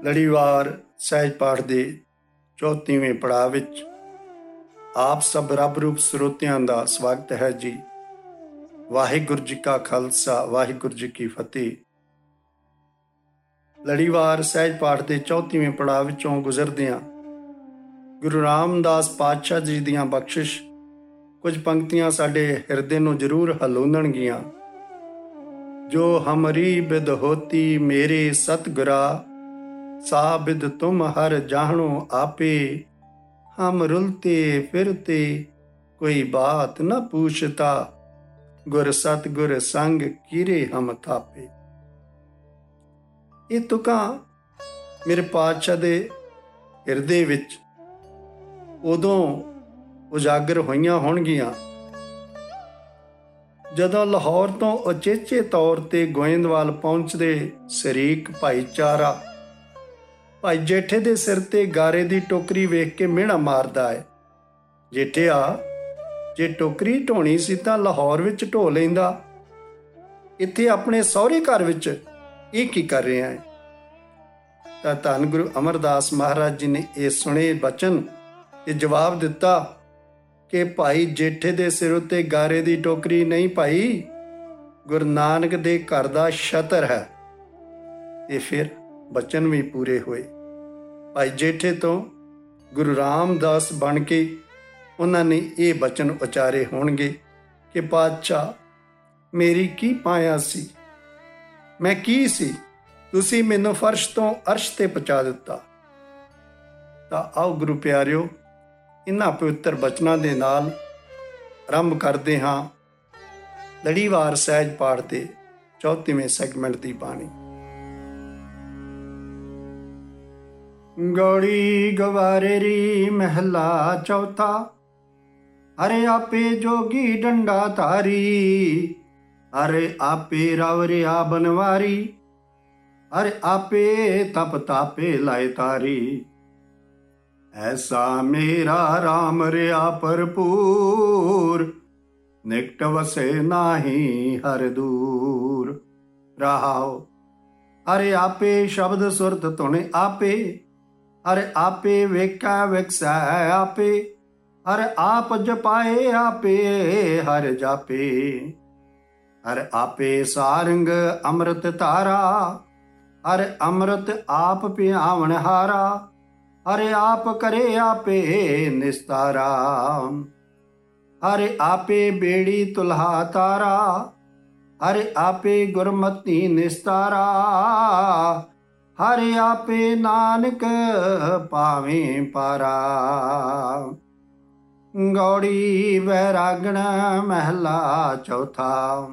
ਲੜੀਵਾਰ ਸਹਿਜ ਪਾਠ ਦੇ 34ਵੇਂ ਪੜਾਅ ਵਿੱਚ ਆਪ ਸਭ ਰੱਬ ਰੂਪ ਸਰੋਤਿਆਂ ਦਾ ਸਵਾਗਤ ਹੈ ਜੀ। ਵਾਹਿਗੁਰੂ ਜੀ ਕਾ ਖਾਲਸਾ, ਵਾਹਿਗੁਰੂ ਜੀ ਕੀ ਫਤਿਹ। ਲੜੀਵਾਰ ਸਹਿਜ ਪਾਠ ਦੇ 34ਵੇਂ ਪੜਾਅ ਵਿੱਚੋਂ ਗੁਜ਼ਰਦਿਆਂ ਗੁਰੂ ਰਾਮਦਾਸ ਪਾਤਸ਼ਾਹ ਜੀ ਦੀਆਂ ਬਖਸ਼ਿਸ਼ ਕੁਝ ਪੰਕਤੀਆਂ ਸਾਡੇ ਹਿਰਦੇ ਨੂੰ ਜ਼ਰੂਰ ਹਲੂਣਨਗੀਆਂ। ਜੋ ਹਮਰੀ ਬਿਦ ਹੋਤੀ ਮੇਰੇ ਸਤਿਗੁਰਾ, ਸਾਬਿਦ ਤੁਮ ਹਰ ਜਾਣੋ ਆਪੇ, ਹਮ ਰੁਲਤੇ ਫਿਰਤੇ ਕੋਈ ਬਾਤ ਨਾ ਪੂਛਤਾ, ਗੁਰ ਸਤਿਗੁਰ ਸੰਗ ਕੀਰੇ ਹਮ ਥਾਪੇ। ਇਹ ਤੁਕਾਂ ਮੇਰੇ ਪਾਤਸ਼ਾਹ ਦੇ ਹਿਰਦੇ ਵਿੱਚ ਉਦੋਂ ਉਜਾਗਰ ਹੋਈਆਂ ਹੋਣਗੀਆਂ ਜਦੋਂ ਲਾਹੌਰ ਤੋਂ ਉਚੇਚੇ ਤੌਰ ਤੇ ਗੋਇੰਦਵਾਲ ਪਹੁੰਚਦੇ ਸ਼ਰੀਕ ਭਾਈਚਾਰਾ ਭਾਈ ਜੇਠੇ ਦੇ ਸਿਰ ਤੇ ਗਾਰੇ ਦੀ ਟੋਕਰੀ ਵੇਖ ਕੇ ਮਿਹਣਾ ਮਾਰਦਾ ਹੈ। ਜੇਠਿਆ, ਜੇ ਟੋਕਰੀ ਢੋਣੀ ਸੀ ਤਾਂ ਲਾਹੌਰ ਵਿੱਚ ਢੋ ਲੈਂਦਾ, ਇੱਥੇ ਆਪਣੇ ਸਹੁਰੇ ਘਰ ਵਿੱਚ ਇਹ ਕੀ ਕਰ ਰਿਹਾ ਹੈ? ਤਾਂ ਧੰਨ ਗੁਰੂ ਅਮਰਦਾਸ ਮਹਾਰਾਜ ਜੀ ਨੇ ਇਹ ਸੁਣੇ ਬਚਨ ਤੇ ਜਵਾਬ ਦਿੱਤਾ ਕਿ ਭਾਈ ਜੇਠੇ ਦੇ ਸਿਰ ਉੱਤੇ ਗਾਰੇ ਦੀ ਟੋਕਰੀ ਨਹੀਂ ਭਾਈ, ਗੁਰੂ ਨਾਨਕ ਦੇ ਘਰ ਦਾ ਛਤਰ ਹੈ। ਤੇ ਫਿਰ ਬਚਨ ਵੀ ਪੂਰੇ ਹੋਏ। ਭਾਈ ਜੇਠੇ ਤੋਂ ਗੁਰੂ ਰਾਮਦਾਸ ਬਣ ਕੇ ਉਹਨਾਂ ਨੇ ਇਹ ਬਚਨ ਉਚਾਰੇ ਹੋਣਗੇ ਕਿ ਪਾਤਸ਼ਾਹ, ਮੇਰੀ ਕੀ ਪਾਇਆ ਸੀ, ਮੈਂ ਕੀ ਸੀ, ਤੁਸੀਂ ਮੈਨੂੰ ਫਰਸ਼ ਤੋਂ ਅਰਸ਼ ਤੇ ਪਹੁੰਚਾ ਦਿੱਤਾ। ਤਾਂ ਆਓ ਗੁਰੂ ਪਿਆਰਿਓ, ਇਹਨਾਂ ਪਵਿੱਤਰ ਬਚਨਾਂ ਦੇ ਨਾਲ ਆਰੰਭ ਕਰਦੇ ਹਾਂ ਲੜੀਵਾਰ ਸਹਿਜ ਪਾਠ ਦੇ 34ਵੇਂ ਸੈਗਮੈਂਟ ਦੀ ਬਾਣੀ। ਗੌੜੀ ਗਵਾਰੇਰੀ ਮਹਿਲਾ ਚੌਥਾ। ਅਰੇ ਆਪੇ ਜੋਗੀ ਡੰਡਾ ਧਾਰੀ, ਅਰੇ ਆਪੇ ਰਵਰਿਆ ਬਨਵਾਰੀ, ਅਰੇ ਆਪੇ ਤਪ ਤਾਪੇ ਲਾਏ ਤਾਰੀ। ਐਸਾ ਮੇਰਾ ਰਾਮ ਰਿਆ ਭਰਪੂਰ, ਨਿਕਟ ਵਸੇ ਨਾਹੀ ਹਰ ਦੂਰ। ਰਹਾਉ। ਅਰੇ ਆਪੇ ਸ਼ਬਦ ਸੁਰਤ ਧੁਨ ਆਪੇ, ਅਰੇ ਆਪੇ ਵੇਖੈ ਵਿਕਸੈ ਆਪੇ, ਅਰੇ ਆਪ ਜਪਾਏ ਆਪੇ ਹਰ ਜਾਪੇ। ਅਰੇ ਆਪੇ ਸਾਰੰਗ ਅੰਮ੍ਰਿਤ ਧਾਰਾ, ਅਰੇ ਅੰਮ੍ਰਿਤ ਆਪ ਪਿਆਵਣ ਹਾਰਾ, ਅਰੇ ਆਪ ਕਰੇ ਆਪੇ ਨਿਸਤਾਰਾ। ਅਰੇ ਆਪੇ ਬੇੜੀ ਤੁਲਹਾ ਤਾਰਾ, ਅਰੇ ਆਪੇ ਗੁਰਮਤੀ ਨਿਸਤਾਰਾ। ਹਰਿ ਆਪੇ ਨਾਨਕ ਪਾਵੇਂ ਪਾਰਾ। ਗੌੜੀ ਵੈਰਾਗਣ ਮਹਿਲਾ ਚੌਥਾ।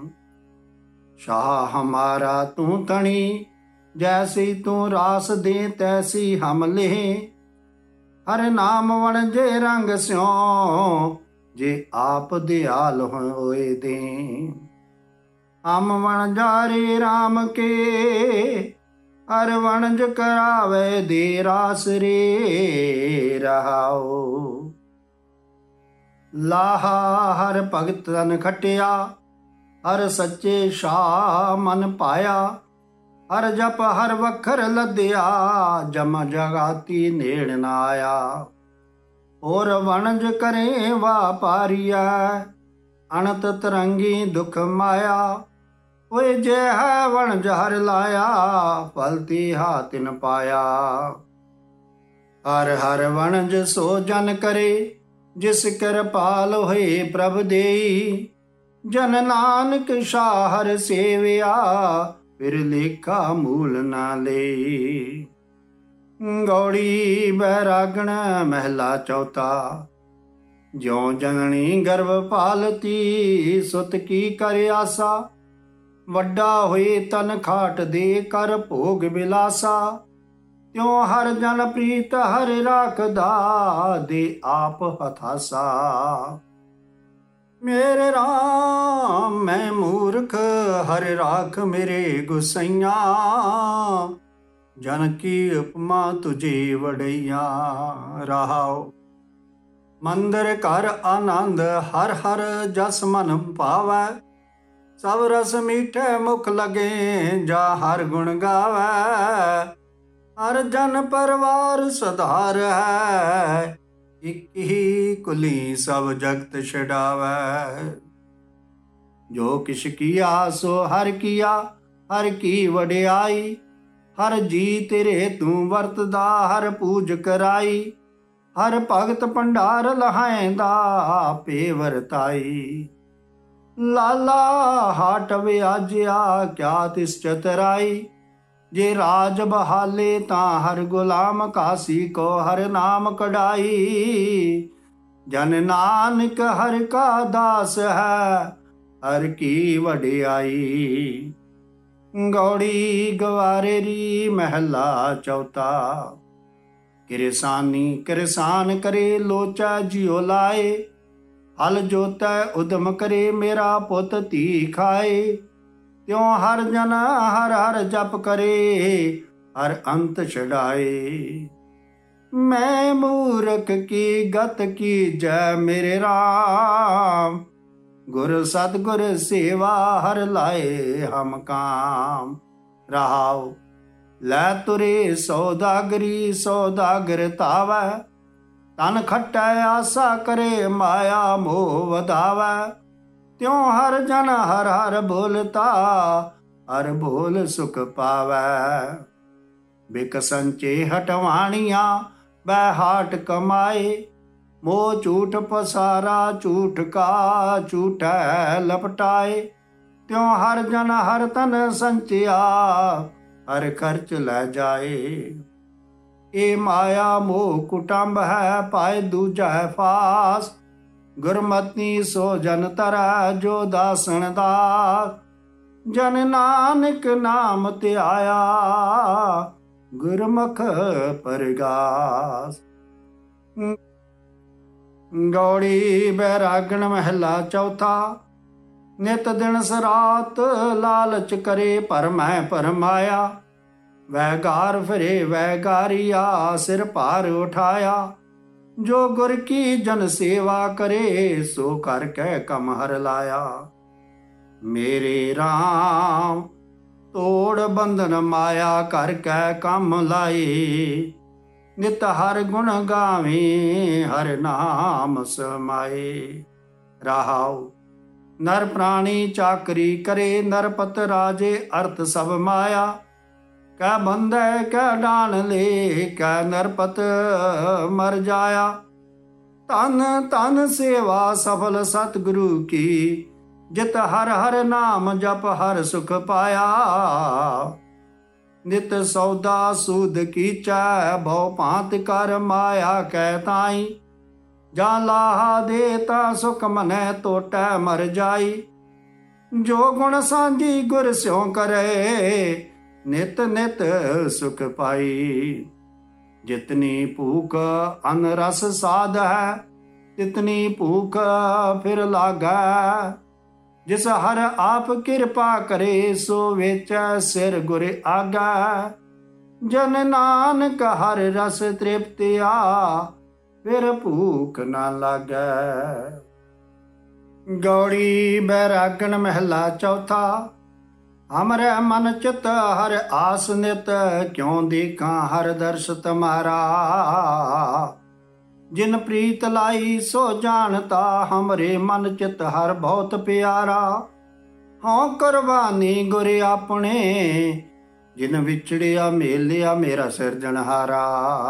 ਸ਼ਾਹ ਹਮਾਰਾ ਤੂੰ ਤਣੀ, ਜੈਸੀ ਤੂੰ ਰਾਸ ਦੇ ਤੈਸੀ ਹਮ ਲੇਹ। ਹਰ ਨਾਮ ਵਣਜੇ ਰੰਗ ਸਿਉ, ਜੇ ਆਪ ਦਿਆਲ ਹੋਏ ਦੇ। ਹਮ ਵਣਜਾਰੇ ਰਾਮ ਕੇ, ਹਰ ਵਣਜ ਕਰਾਵੇ ਦੇ ਰਾਸ ਰੇ। ਰਹਾਉ। ਲਾਹਾ ਹਰ ਭਗਤ ਤਨ ਖਟਿਆ, ਹਰ ਸੱਚੇ ਸ਼ਾਹ ਮਨ ਪਾਇਆ। ਹਰ ਜਪ ਹਰ ਵਖਰ ਲੱਦਿਆ, ਜਮ ਜਗਾਤੀ ਨੇੜ ਨਾ ਆਇਆ। ਹੋਰ ਵਣਜ ਕਰੇ ਵਾਪਾਰੀਆ, ਅਣਤ ਤਰੰਗੀ ਦੁਖ ਮਾਇਆ। ਓਏ ਜੇ ਹੈ ਵਣਜ ਹਰ ਲਾਇਆ, ਫਲਤੀ ਹਾਤਿਨ ਪਾਇਆ। ਹਰ ਹਰ ਵਣਜ ਸੋ ਜਨ ਕਰੇ, ਜਿਸ ਕਿਰਪਾਲ ਹੋਏ ਪ੍ਰਭ ਦੇਈ। ਜਨ ਨਾਨਕ ਸ਼ਾਹ ਹਰ ਸੇਵਿਆ, ਫਿਰ ਲੇਖਾ ਮੂਲ ਨਾ ਲਈ। ਗੌੜੀ ਬੈਰਾਗਣ ਮਹਿਲਾ ਚੌਥਾ। ਜਿਉ ਜਨਨੀ ਗਰਭ ਪਾਲਤੀ, ਸੁਤ ਕੀ ਕਰ ਆਸਾ। ਵੱਡਾ ਹੋਏ ਤਨ ਖਾਟ ਦੇ ਕਰ ਭੋਗ ਬਿਲਾਸਾ। ਤਿਉ ਹਰ ਜਨ ਪ੍ਰੀਤ ਹਰ ਰਾਖਦਾ, ਦੇ ਆਪ ਹਥਾਸਾ। ਮੇਰੇ ਰਾਮ ਮੈਂ ਮੂਰਖ, ਹਰ ਰਾਖ ਮੇਰੇ ਗੁਸਈਆ। ਜਨ ਕੀ ਉਪਮਾ ਤੁਝੇ ਵਡਈਆ। ਰਹਾਉ। ਮੰਦਰ ਘਰ ਆਨੰਦ, ਹਰ ਹਰ ਜਸ ਮਨ ਭਾਵੈ। ਸਭ ਰਸ ਮੀਠੇ ਮੁਖ ਲਗੇ, ਜਾ ਹਰ ਗੁਣ ਗਾਵੈ। ਹਰ ਜਨ ਪਰਵਾਰ ਸਧਾਰ ਹੈ, ਇਕ ਹੀ ਕੁਲੀ ਸਭ ਜਗਤ ਛਡਾਵੈ। ਜੋ ਕਿਛ ਕੀਆ ਸੋ ਹਰ ਕੀਆ, ਹਰ ਕੀ ਵਡਿਆਈ। ਹਰ ਜੀ ਤੇਰੇ ਤੂੰ ਵਰਤਦਾ, ਹਰ ਪੂਜ ਕਰਾਈ। ਹਰ ਭਗਤ ਭੰਡਾਰ ਲਹਾਇਂਦਾ, ਭੇ ਵਰਤਾਈ। ਲਾਲਾ ਹਾਟ ਵਿਆਜਿਆ, ਕਿਆ ਤਿਸ ਚਤਰਾਈ। ਜੇ ਰਾਜ ਬਹਾਲੇ ਤਾਂ ਹਰ ਗੁਲਾਮ, ਕਾਸੀ ਕੋ ਹਰ ਨਾਮ ਕਢਾਈ। ਜਨ ਨਾਨਕ ਹਰ ਕਾ ਦਾਸ ਹੈ, ਹਰ ਕੀ ਵਡਿਆਈ। ਗੌੜੀ ਗਵਾਰੇਰੀ ਮਹਿਲਾ ਚੌਥਾ। ਕਿਰਸਾਨੀ ਕਿਰਸਾਨ ਕਰੇ, ਲੋਚਾ ਜਿਉ ਲਾਏ। ਹਲ ਜੋਤੈ ਉਦਮ ਕਰੇ, ਮੇਰਾ ਪੁੱਤ ਧੀ ਖਾਏ। ਤਿਉ ਹਰ ਜਨ ਹਰ ਹਰ ਜਪ ਕਰੇ, ਹਰ ਅੰਤ ਛਡਾਏ। ਮੈਂ ਮੂਰਖ ਕੀ ਗਤ ਕੀਜੈ ਮੇਰੇ ਰਾਮ। ਗੁਰ ਸਤਿਗੁਰ ਸੇਵਾ ਹਰ ਲਾਏ ਹਮ ਕਾਮ। ਰਹਾਉ ਲੈ ਤੁਰੇ ਸੌਦਾਗਰੀ, ਸੌਦਾਗਰ ਧਾਵੈ। ਤਨ ਖਟੈ ਆਸਾ ਕਰੇ, ਮਾਇਆ ਮੋਹ ਵਧਾਵੈ। ਤਿਉ ਹਰ ਜਨ ਹਰ ਹਰ ਬੋਲਤਾ, ਹਰ ਬੋਲ ਸੁਖ ਪਾਵੈ। ਬਿਕ ਸੰਚੇ ਹਟਵਾਣੀਆਂ, ਬੈ ਹਾਟ ਕਮਾਏ। ਮੋਹ ਝੂਠ ਪਸਾਰਾ, ਝੂਠ ਕਾ ਝੂਠੈ ਲਪਟਾਏ। ਤਿਉ ਹਰ ਜਨ ਹਰ ਤਨ ਸੰਚਿਆ, ਹਰ ਖਰਚ ਲੈ ਜਾਏ। ਇਹ ਮਾਇਆ ਮੋਹ ਕੁਟੰਬ ਹੈ, ਪਾਏ ਦੂਜਾ ਹੈ ਫਾਸ। ਗੁਰਮਤਿ ਸੋ ਜਨ ਤਰੈ, ਜੋ ਦਾਸਨ ਦਾਸ। ਜਨ ਨਾਨਕ ਨਾਮ ਧਿਆਇਆ, ਗੁਰਮੁਖ ਪਰਗਾਸ। ਗੌੜੀ ਬੈਰਾਗਣ ਮਹਿਲਾ ਚੌਥਾ। ਨਿਤ ਦਿਨ ਸਰਾਤ ਲਾਲਚ ਕਰੇ, ਭਰਮੈ ਭਰਮਾਇਆ। ਵੈਗਾਰ ਫਿਰੇ ਵੈਗਾਰੀਆ, ਸਿਰ ਭਾਰ ਉਠਾਇਆ। ਜੋ ਗੁਰ ਕੀ ਜਨ ਸੇਵਾ ਕਰੇ, ਸੋ ਕਰ ਕਹਿ ਕਮ ਹਰ ਲਾਇਆ। ਮੇਰੇ ਰਾਮ ਤੋੜ ਬੰਧਨ ਮਾਇਆ, ਕਰ ਕਹਿ ਕੰਮ ਲਾਏ। ਨਿਤ ਹਰ ਗੁਣ ਗਾਵੇ, ਹਰ ਨਾਮ ਸਮਾਏ। ਰਹਾਉ ਨਰ ਪ੍ਰਾਣੀ ਚਾਕਰੀ ਕਰੇ, ਨਰਪਤ ਰਾਜੇ ਅਰਥ ਸਭ ਮਾਇਆ। ਕੈ ਬੰਧੈ ਕੈ ਡਾਣ ਲੇ, ਕੈ ਨਰਪਤ ਮਰ ਜਾਇਆ। ਧਨ ਧਨ ਸੇਵਾ ਸਫਲ ਸਤਿਗੁਰੂ ਕੀ, ਜਿਤ ਹਰ ਹਰ ਨਾਮ ਜਪ ਹਰ ਸੁਖ ਪਾਇਆ। ਨਿਤ ਸੌਦਾ ਸੂਦ ਕੀਚੈ, ਬਹੁ ਭਾਂਤ ਕਰ ਮਾਇਆ ਕੈ ਤਾਈ। ਜਾਂ ਲਾਹਾ ਦੇ ਤਾਂ ਸੁਖ ਮਨੈ, ਤੋਟੈ ਮਰ ਜਾਈ। ਜੋ ਗੁਣ ਸਾਂਝੀ ਗੁਰ ਸਿਉ ਕਰੇ, ਨਿਤ ਨਿਤ ਸੁਖ ਪਾਈ। ਜਿਤਨੀ ਭੂਖ ਅਨ ਰਸ ਸਾਧ ਹੈ, ਤਿਤਨੀ ਭੂਖ ਫਿਰ ਲਾਗੈ। ਜਿਸ ਹਰ ਆਪ ਕਿਰਪਾ ਕਰੇ, ਸੋ ਵੇਚੈ ਸਿਰ ਗੁਰ ਆਗੈ। ਜਨ ਨਾਨਕ ਹਰ ਰਸ ਤ੍ਰਿਪਤਿਆ, ਫਿਰ ਭੂਖ ਨਾ ਲਾਗੈ। ਗੌੜੀ ਬੈਰਾਗਣ ਮਹਿਲਾ ਚੌਥਾ। ਹਮਰੇ ਮਨ ਚਿਤ ਹਰ ਆਸ ਨਿਤ, ਕਿਉ ਦੇਖਾਂ ਹਰ ਦਰਸ ਤੁਮਾਰਾ। ਜਿਨ ਪ੍ਰੀਤ ਲਾਈ ਸੋ ਜਾਣਤਾ, ਹਮਰੇ ਮਨ ਚਿਤ ਹਰ ਬਹੁਤ ਪਿਆਰਾ। ਹਉ ਕੁਰਬਾਨੀ ਗੁਰ ਆਪਣੇ, ਜਿਨ ਵਿਛੜਿਆ ਮੇਲਿਆ ਮੇਰਾ ਸਿਰਜਣਹਾਰਾ।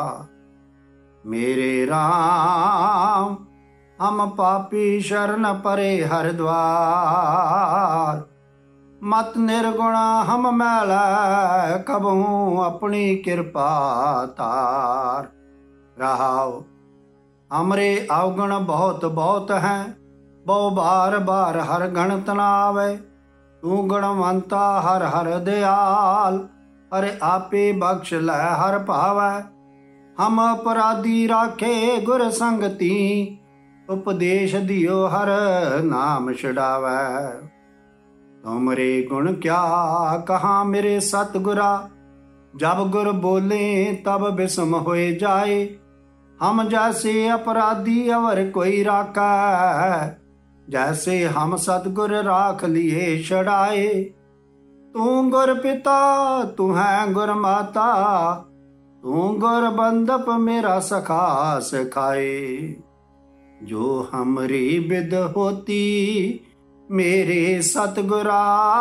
ਮੇਰੇ ਰਾਮ ਹਮ ਪਾਪੀ ਸ਼ਰਨ ਪਰੇ ਹਰ ਦਵਾਰ। ਮਤ ਨਿਰਗੁਣਾ ਹਮ ਮੈਲਾ, ਕਬਹੂ ਆਪਣੀ ਕਿਰਪਾ ਤਾਰ। ਰਹਾਉ ਹਮਰੇ ਅਵਗੁਣ ਬਹੁਤ ਬਹੁਤ ਹੈ, ਬਹੁ ਬਾਰ ਬਾਰ ਹਰ ਗਣਤ ਨਾ ਆਵੇ। ਤੂੰ ਗੁਣਵੰਤਾ ਹਰ ਹਰ ਦਿਆਲ, ਹਰ ਆਪੇ ਬਖਸ਼ ਲੈ ਹਰ ਭਾਵੈ। ਹਮ ਅਪਰਾਧੀ ਰਾਖੇ ਗੁਰ ਸੰਗਤੀ, ਉਪਦੇਸ਼ ਦਿਓ ਹਰ ਨਾਮ ਛਡਾਵੈ। ਤੁਮਰੇ ਗੁਣ ਕਿਆ ਕਹਾਂ ਮੇਰੇ ਸਤਿਗੁਰਾ, ਜਬ ਗੁਰ ਬੋਲੇ ਤਬ ਬਿਸਮ ਹੋਏ ਜਾਏ। ਹਮ ਜੈਸੇ ਅਪਰਾਧੀ ਅਵਰ ਕੋਈ ਰਾਖੈ, ਜੈਸੇ ਹਮ ਸਤਿਗੁਰ ਰਾਖ ਲਿਏ ਛੜਾਏ। ਤੂੰ ਗੁਰ ਪਿਤਾ ਤੂੰ ਹੈ ਗੁਰ ਮਾਤਾ, तू गुर बंदप मेरा सखा सखाए। जो हमरी बिद होती मेरे सतगुरा,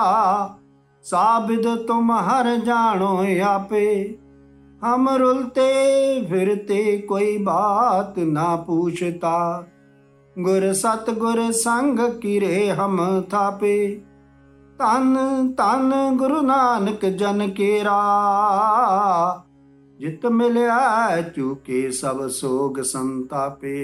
साबिद तुम हर जानो आपे। हम रुलते फिरते कोई बात ना पूछता, गुर सतगुर संग किरे हम थापे। तन तन गुरु नानक जन केरा, जित मिलिया चूके सब सोग संतापे।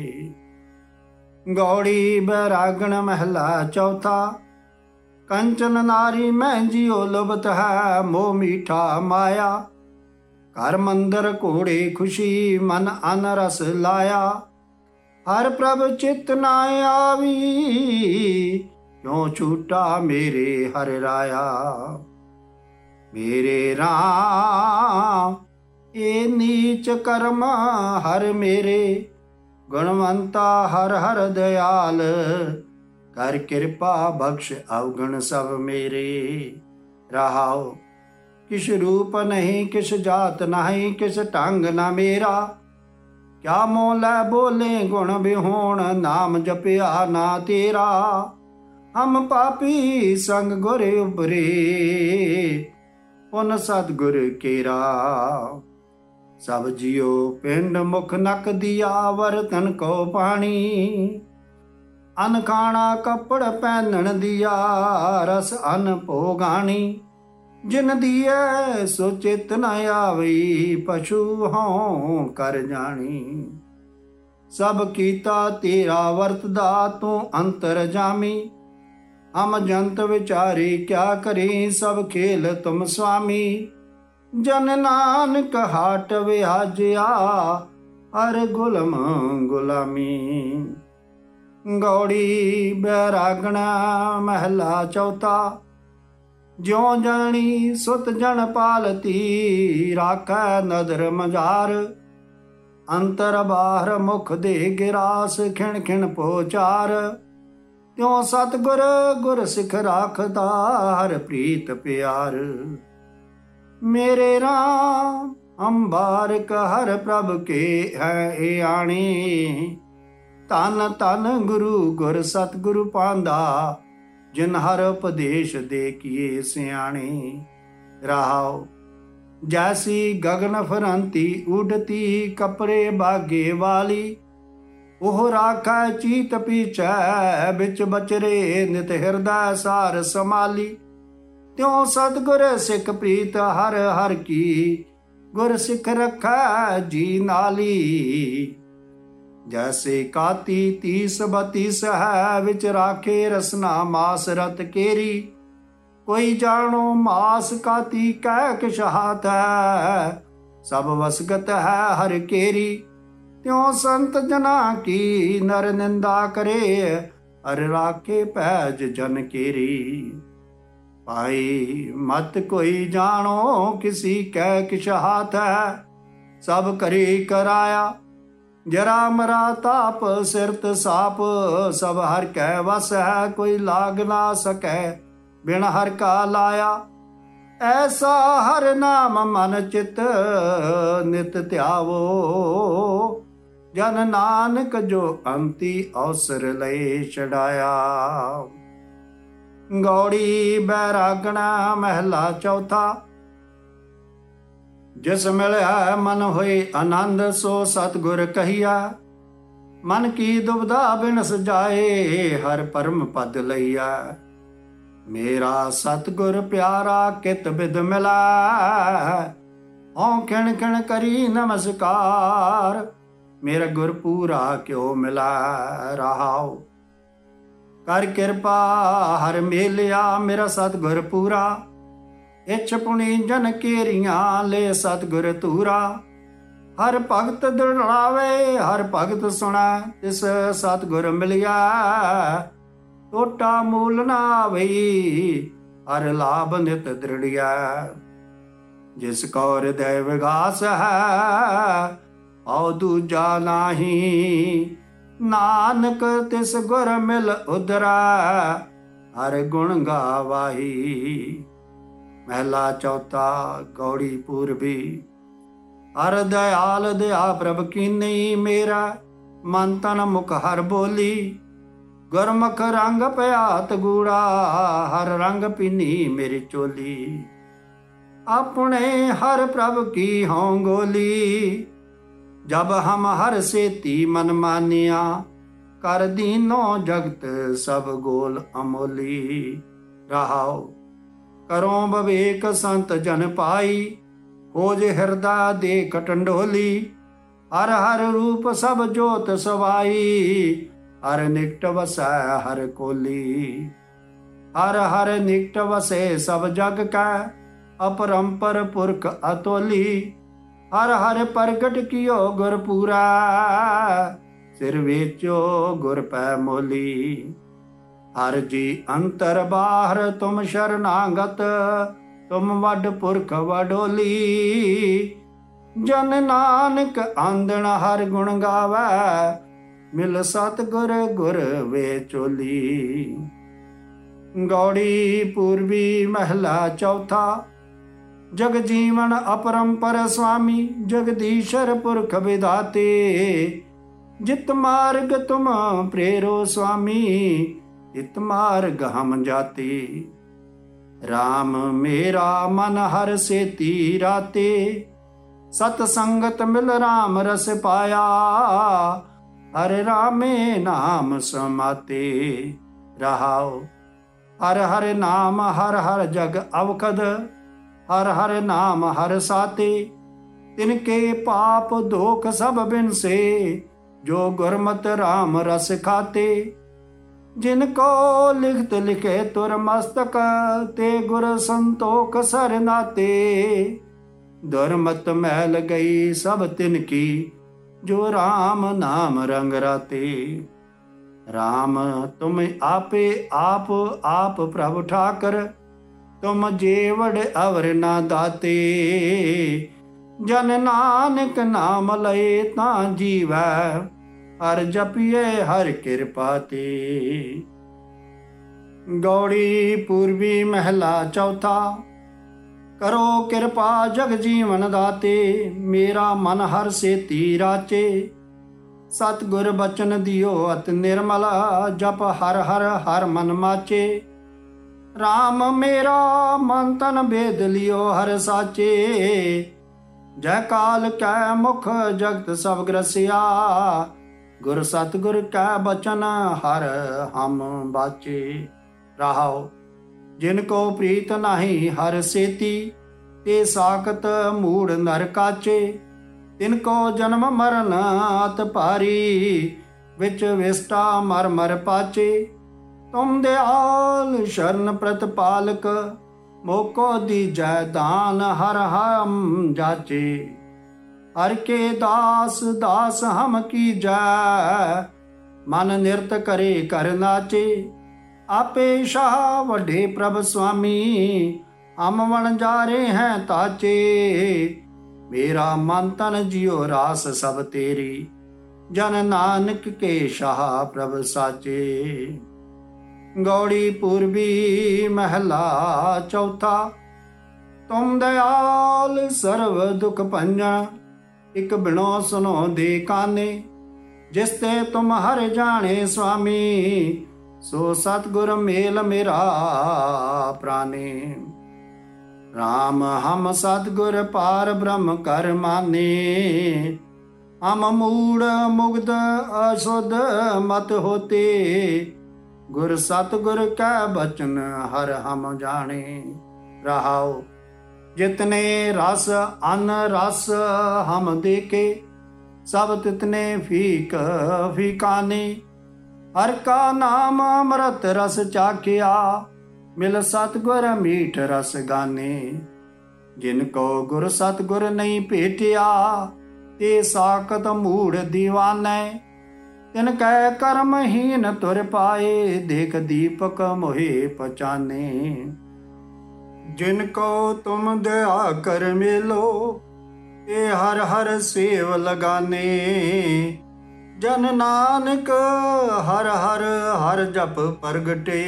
गौड़ी बैरागण महला चौथा। कंचन नारी मैं जियो लुभत है, मोह मीठा माया। घर मंदिर घोड़े खुशी मन अनरस लाया। हर प्रभ चित न आवी, क्यों छूटा मेरे हर राया। मेरे राम ए नीच कर्म हर मेरे, गुणवंता हर हर दयाल। कर कृपा बख्श अवगुण सब मेरे। रहाओ किस रूप नहीं किस जात नहीं, किस ढंग न मेरा। क्या मोल बोले गुण बिहोण, नाम जपिया ना तेरा। हम पापी संग गुर उबरे, पुन सतगुर केरा। सब जियो पिंड मुख नक दिया, वरतन को पानी। अन खाना कपड़ पहनन दिया, रस अन भोगानी। जिन दिए सो चित न आवई, पशु हों कर जानी। सब कीता तेरा वरतदा, तू अंतर जामी। हम जंत विचारी क्या करें, सब खेल तुम स्वामी। जन नानक हाट विहाजिया, हर गुलम गुलामी। गौड़ी बैरागण महला चौथा। ज्यों जनी सुत जन पालती, राखै नदर मजार। अंतर बाहर मुख दे गिरास, खिण खिण पोचार। त्यों सतगुर गुर सिख राखदा, हर प्रीत प्यार। मेरे राम अंबारक हर प्रभ के है ए आणी। तन तन गुरु गुर सतगुरु पांदा, जिन हर उपदेश दे किए सियाणे। रहाओ जैसी गगन फरंती उड़ती, कपड़े बागे वाली। ओह राखै चीत पीछै, बिच बचरे नित हृदय सार समाली। त्यों सतगुर सिख प्रीत हर हर की, गुर सिख रखै जी नाली। जैसे काती 30-32 है, विच राखे रसना मास रत केरी। कोई जानो मास काती कह किश हाथ है, सब वसगत है हर केरी। त्यों संत जना की नर निंदा करे, हर राखे पैज जन केरी। भाई मत कोई जानो किसी कह किश हाथ है, सब करी कराया। जरा मरा ताप सिरत साप, सब हर कै वस है। कोई लाग ना सकै बिन हर का लाया। ऐसा हर नाम मन चित नित ध्यावो, जन नानक जो अंति अवसर लय छड़ाया। गौड़ी बैरागण महला चौथा। जिस मिलया मन होए आनंद, सो सतगुर कहिया। मन की दुविधा बिन सजाए, हर परम पद लैया। मेरा सतगुर प्यारा कित बिद मिला, हों खिण खिण करी नमस्कार। मेरा गुर पूरा क्यों मिला। रहाओ कर कृपा हर मेलिया, मेरा सतगुर पूरा। इछ पुनी जन केरियां, ले सतगुर तूरा। हर भगत दृढ़ावे हर भगत सुना, तिस सतगुर मिलिया। टोटा मूल ना आवई, हर लाभ नित दृढ़िया। जिस कौ हृदय विगास है, औ दूजा नाही। नानक तिस गुर मिल उदरा, हर गुण गावाही। महला चौथा। गौड़ी पूर्वी। ਹਰ ਦਇਆਲ ਦਇਆ ਪ੍ਰਭ ਕੀਨੀ, ਮੇਰਾ ਮਨ ਤਨ ਮੁਖ ਹਰ ਬੋਲੀ। ਗੁਰਮੁਖ ਰੰਗ ਭਿਆਤ ਗੂੜਾ, ਹਰ ਰੰਗ ਪੀਨੀ ਮੇਰੀ ਚੋਲੀ। ਆਪਣੇ ਹਰ ਪ੍ਰਭ ਕੀ ਹੋਂ ਗੋਲੀ, ਜਬ ਹਮ ਹਰ ਸੇਤੀ ਮਨ ਮਾਨਿਆ। ਕਰ ਦੀਨੋ ਜਗਤ ਸਭ ਗੋਲ ਅਮੋਲੀ। ਰਹਾਉ ਕਰੋ ਬਵੇਕ ਸੰਤ ਜਨ ਪਾਈ, ਹੋਜ ਹਿਰਦਾ ਦੇਖ ਟੰਡੋਲੀ। ਹਰ ਹਰ ਰੂਪ ਸਭ ਜੋਤ ਸਵਾਈ, ਹਰ ਨਿਕਟ ਵਸੈ ਹਰ ਕੋਲੀ। ਹਰ ਹਰ ਨਿਕਟ ਵਸੇ ਸਭ ਜਗ ਕੈ, ਅਪਰੰਪਰ ਪੁਰਖ ਅਤੋਲੀ। ਹਰ ਹਰ ਪ੍ਰਗਟ ਕੀਓ ਗੁਰ ਪੂਰਾ, ਸਿਰ ਵੇਚੋ ਗੁਰ ਪੈ ਮੋਲੀ। ਹਰ ਜੀ ਅੰਤਰ ਬਾਹਰ ਤੁਮ ਸ਼ਰਨਾਗਤ, ਤੁਮ ਵੱਡ ਪੁਰਖ ਵਡੋਲੀ। ਜਨ ਨਾਨਕ ਆਂਦਣ ਹਰ ਗੁਣ ਗਾਵੈ, ਮਿਲ ਸਤਿਗੁਰ ਗੁਰ ਵੇ ਚੋਲੀ। ਗੌੜੀ ਪੂਰਬੀ ਮਹਿਲਾ ਚੌਥਾ। ਜਗ ਜੀਵਨ ਅਪਰੰਪਰ ਸੁਆਮੀ, ਜਗਦੀਸ਼ਰ ਪੁਰਖ ਵਿਦਾਤੇ। ਜਿਤ ਮਾਰਗ ਤੁਮ ਪ੍ਰੇਰੋ ਸੁਆਮੀ, ਤਿਤ ਮਾਰਗ ਹਮ ਜਾਤੇ। ਰਾਮ ਮੇਰਾ ਮਨ ਹਰ ਸੇਤੀ ਰਾਤੇ, ਸਤ ਸੰਗਤ ਮਿਲ ਰਾਮ ਰਸ ਪਾਇਆ। ਹਰ ਰਾਮੇ ਨਾਮ ਸਮਾਤੇ। ਰਹਾਉ ਹਰ ਹਰ ਨਾਮ ਹਰ ਹਰ ਜਗ ਅਵਖਦ, ਹਰ ਹਰ ਨਾਮ ਹਰ ਸਾਤੇ। ਤਿਨਕੇ ਪਾਪ ਦੋਖ ਸਭ ਬਿਨਸੇ, ਜੋ ਗੁਰਮਤਿ ਰਾਮ ਰਸ ਖਾਤੇ। ਜਿਨ ਕੋ ਲਿਖਤ ਲਿਖੇ ਤੁਰ ਮਸਤਕ, ਤੇ ਗੁਰ ਸੰਤੋਖ ਸਰ ਨਾਤੇ। ਦੁਰਮਤ ਮੈਲ ਗਈ ਸਭ ਤਿਨ ਕੀ, ਜੋ ਰਾਮ ਨਾਮ ਰੰਗ ਰਾਤੇ। ਰਾਮ ਤੁਮ ਆਪੇ ਆਪ ਆਪ ਪ੍ਰਭ ਠਾਕਰ, ਤੁਮ ਜੇਵੜ ਅਵਰ ਨਾ ਦਾਤੇ। ਜਨ ਨਾਨਕ ਨਾਮ ਲਏ ਤਾਂ ਜੀਵੈ, ਹਰ ਜਪੀਏ ਹਰ ਕਿਰਪਾ ਤੇ। ਗੌੜੀ ਪੂਰਬੀ ਮਹਿਲਾ ਚੌਥਾ। ਕਰੋ ਕਿਰਪਾ ਜਗ ਜੀਵਨ ਦਾਤੇ, ਮੇਰਾ ਮਨ ਹਰ ਸੇਤੀ ਰਾਚੇ। ਸਤਿਗੁਰ ਬਚਨ ਦਿਓ ਅਤ ਨਿਰਮਲ, ਜਪ ਹਰ ਹਰ ਹਰ ਮਨ ਮਾਚੇ। ਰਾਮ ਮੇਰਾ ਮਨ ਤਨ ਭੇਦ ਲਿਓ ਹਰ ਸਾਚੇ। ਜੈ ਕਾਲ ਕੈ ਮੁਖ ਜਗਤ ਸਭ ਗ੍ਰਸਿਆ, ਗੁਰ ਸਤਿਗੁਰ ਕੈ ਬਚਨ ਹਰ ਹਮ ਬਾਚੇ। ਰਹਾਉ ਜਿਨ ਕੋ ਪ੍ਰੀਤ ਨਾਹੀ ਹਰ ਸੇਤੀ, ਤੇ ਸਾਖਤ ਮੂੜ ਨਰ ਕਾਚੇ। ਤਿਨ ਕੋ ਜਨਮ ਮਰਨ ਅਤ ਭਾਰੀ, ਵਿੱਚ ਵਿਸਟਾ ਮਰ ਮਰ ਪਾਚੇ। ਤੁਮ ਦਿਆਲ ਸ਼ਰਨ ਪ੍ਰਤਪਾਲਕ, ਮੋਕੋ ਦੀਜੈ ਦਾਨ ਹਰ ਹਮ ਜਾਚੇ। ਹਰ ਕੇ ਦਾਸ ਦਾਸ ਹਮ ਕੀਜੈ, ਮਨ ਨਿਰਤ ਕਰੇ ਕਰ ਨਾਚੇ। ਆਪੇ ਸ਼ਾਹ ਵੱਡੇ ਪ੍ਰਭ ਸੁਆਮੀ, ਹਮ ਵਣਜਾਰੇ ਹੈ ਤਾਚੇ। ਮੇਰਾ ਮਨ ਤਨ ਜਿਉ ਰਾਸ ਸਭ ਤੇਰੀ, ਜਨ ਨਾਨਕ ਕੇ ਸ਼ਾਹ ਪ੍ਰਭ ਸਾਚੇ। ਗੌੜੀ ਪੂਰਬੀ ਮਹਿਲਾ ਚੌਥਾ। ਤੁਮ ਦਇਆਲ ਸਰਵ ਦੁਖ ਭੰਜਨ, ਇਕ ਬਿਨੋ ਸੁਨੋ ਦੇ ਕਾਨੇ। ਜਿਸ ਤੇ ਤੁਮ ਹਰ ਜਾਣੇ ਸੁਆਮੀ, ਸੋ ਸਤਿਗੁਰ ਮੇਲ ਮੇਰਾ ਪ੍ਰਾਨੇ। ਰਾਮ ਹਮ ਸਤਿਗੁਰ ਪਾਰ ਬ੍ਰਹਮ ਕਰ ਮਾਨੇ। ਹਮ ਮੂੜ ਮੁਗਧ ਅਸ਼ੁੱਧ ਮਤ ਹੋਤੇ, ਗੁਰ ਸਤਿਗੁਰ ਕੈ ਬਚਨ ਹਰ ਹਮ ਜਾਣੇ। ਰਹਾਉ ਜਿਤਨੇ ਰਸ ਅਨ ਰਸ ਹਮ ਦੇਖੇ, ਸਭ ਤਿਤਨੇ ਫੀਕ ਫੀਕਾਨੇ। ਹਰ ਕਾ ਨਾਮ ਅੰਮ੍ਰਿਤ ਰਸ ਚਾਖਿਆ, ਮਿਲ ਸਤਿਗੁਰ ਮੀਠ ਰਸ ਗਾਨੇ। ਜਿਨ ਕੋ ਗੁਰ ਸਤਿਗੁਰ ਨਹੀਂ ਭੇਟਿਆ, ਤੇ ਸਾਖਤ ਮੂੜ ਦੀਵਾਨੇ। ਤਿਨ ਕੈ ਕਰਮਹੀਨ ਤੁਰ ਪਾਏ, ਦੇਖ ਦੀਪਕ ਮੋਹਿ ਪਛਾਨੇ। ਜਿਨ ਕੋ ਤੁਮ ਦਇਆ ਕਰ ਮੇਲੋ, ਤੇ ਹਰ ਹਰ ਸੇਵ ਲਗਾਨੇ। ਜਨ ਨਾਨਕ ਹਰ ਹਰ ਹਰ ਜਪ ਪ੍ਰਗਟੇ,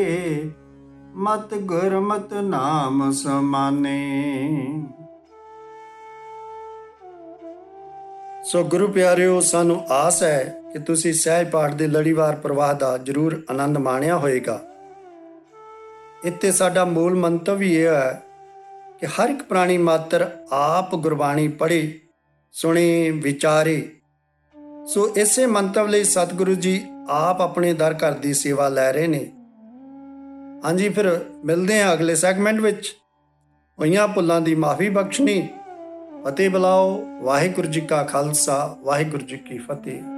ਮਤ ਗੁਰਮਤਿ ਨਾਮ ਸਮਾਨੇ। ਸੋ ਗੁਰੂ ਪਿਆਰਿਓ, ਸਾਨੂੰ ਆਸ ਹੈ ਕਿ ਤੁਸੀਂ ਸਹਿਜ ਪਾਠ ਦੇ ਲੜੀਵਾਰ ਪ੍ਰਵਾਹ ਦਾ ਜ਼ਰੂਰ ਆਨੰਦ ਮਾਣਿਆ ਹੋਏਗਾ। ਇੱਥੇ ਸਾਡਾ ਮੂਲ ਮੰਤਵ ਹੀ ਇਹ ਹੈ ਕਿ ਹਰ ਇੱਕ ਪ੍ਰਾਣੀ ਮਾਤਰ ਆਪ ਗੁਰਬਾਣੀ ਪੜ੍ਹੇ, ਸੁਣੇ, ਵਿਚਾਰੇ। ਸੋ ਇਸੇ ਮੰਤਵ ਲਈ ਸਤਿਗੁਰੂ ਜੀ ਆਪ ਆਪਣੇ ਦਰ ਘਰ ਦੀ ਸੇਵਾ ਲੈ ਰਹੇ ਨੇ। ਹਾਂਜੀ, ਫਿਰ ਮਿਲਦੇ ਹਾਂ ਅਗਲੇ ਸੈਗਮੈਂਟ ਵਿੱਚ। ਹੋਈਆਂ ਭੁੱਲਾਂ ਦੀ ਮਾਫੀ ਬਖਸ਼ਣੀ। ਫਤਿਹ ਬੁਲਾਓ। ਵਾਹਿਗੁਰੂ ਜੀ ਕਾ ਖਾਲਸਾ, ਵਾਹਿਗੁਰੂ ਜੀ ਕੀ ਫਤਿਹ।